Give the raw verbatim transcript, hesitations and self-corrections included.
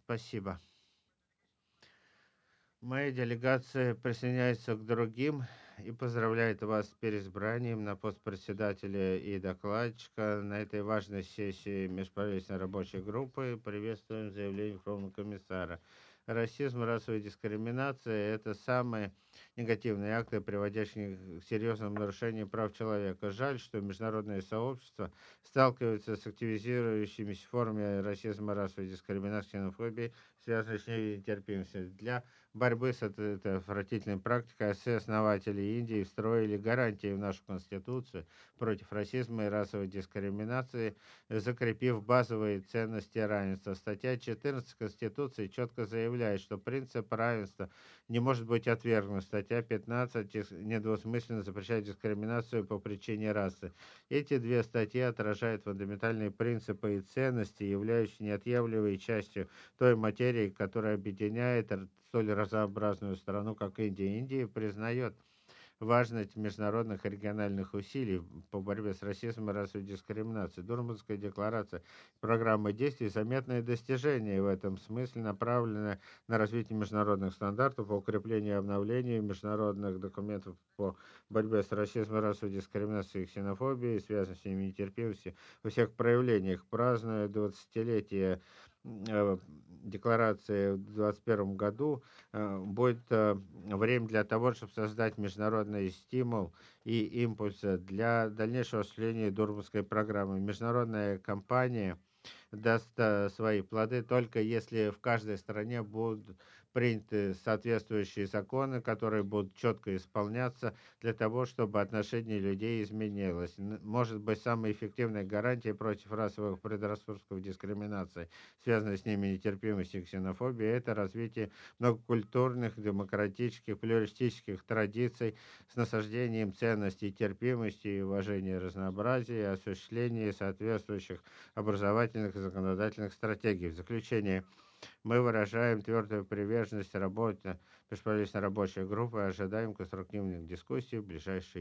Спасибо. Моя делегация присоединяется к другим и поздравляет вас с переизбранием на пост председателя и докладчика на этой важной сессии межправительственной рабочей группы. Приветствуем заявление Верховного комиссара. Расизм, расовая дискриминация– это самые негативные акты, приводящие к серьезным нарушениям прав человека. Жаль, что международное сообщество сталкивается с активизирующимися формами расизма, расовой дискриминации, ксенофобии, связанной с нетерпимостью. Для борьбы с этой, этой отвратительной практикой все основатели Индии встроили гарантии в нашу Конституцию против расизма и расовой дискриминации, закрепив базовые ценности равенства. Статья четырнадцать Конституции четко заявляет, что принцип равенства не может быть отвергнут. Статья пятнадцать недвусмысленно запрещает дискриминацию по причине расы. Эти две статьи отражают фундаментальные принципы и ценности, являющиеся неотъемлемой частью той материи, которая объединяет столь разнообразную страну, как Индия. Индия признает важность международных и региональных усилий по борьбе с расизмом и расовой дискриминацией. Дурманская декларация программы действий– заметное достижение в этом смысле, направленное на развитие международных стандартов, по укреплению и обновлению международных документов по борьбе с расизмом, расовой дискриминацией и ксенофобией, связанной с ними нетерпимостью во всех проявлениях. Празднуя двадцатилетие э, декларации в двадцать первом году, э, будет э, время для того, чтобы создать международный стимул и импульс для дальнейшего осуществления Дурбанской программы. Международная компания даст э, свои плоды только если в каждой стране будут приняты соответствующие законы, которые будут четко исполняться для того, чтобы отношение людей изменилось. Н- Может быть, самой эффективной гарантией против расовых предрассудков, дискриминации, связанной с ними нетерпимости и ксенофобии, это развитие многокультурных, демократических, плюристических традиций с насаждением ценностей терпимости и уважения разнообразия, и осуществление соответствующих образовательных и законодательных стратегий. В заключение, мы выражаем твердую приверженность работе межправительственной рабочей группы и ожидаем конструктивных дискуссий в ближайшие